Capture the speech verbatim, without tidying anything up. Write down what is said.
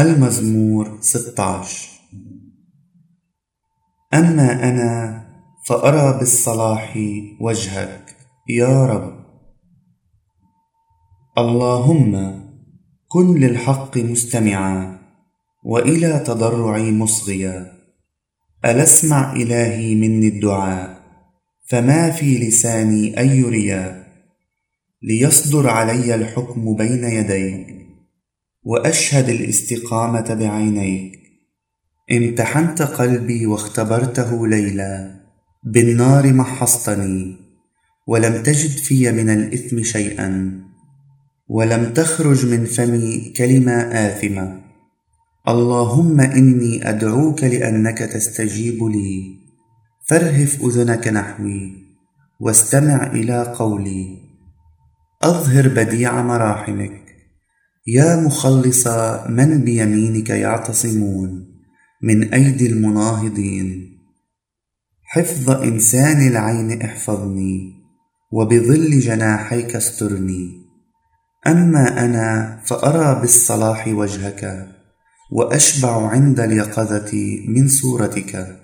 المزمور ستة عشر. أما أنا فأرى بالصلاح وجهك يا رب. اللهم كن للحق مستمعا وإلى تضرعي مصغيا. ألا اسمع إلهي مني الدعاء، فما في لساني أن يريا. ليصدر علي الحكم بين يديك، وأشهد الاستقامة بعينيك. امتحنت قلبي واختبرته ليلا، بالنار محصتني ولم تجد في من الإثم شيئا، ولم تخرج من فمي كلمة آثمة. اللهم إني أدعوك لأنك تستجيب لي، فارهف أذنك نحوي واستمع إلى قولي. أظهر بديع مراحمك يا مخلص من بيمينك يعتصمون من أيدي المناهضين. حفظ إنسان العين احفظني، وبظل جناحيك استرني. أما أنا فأرى بالصلاح وجهك، وأشبع عند اليقظة من صورتك.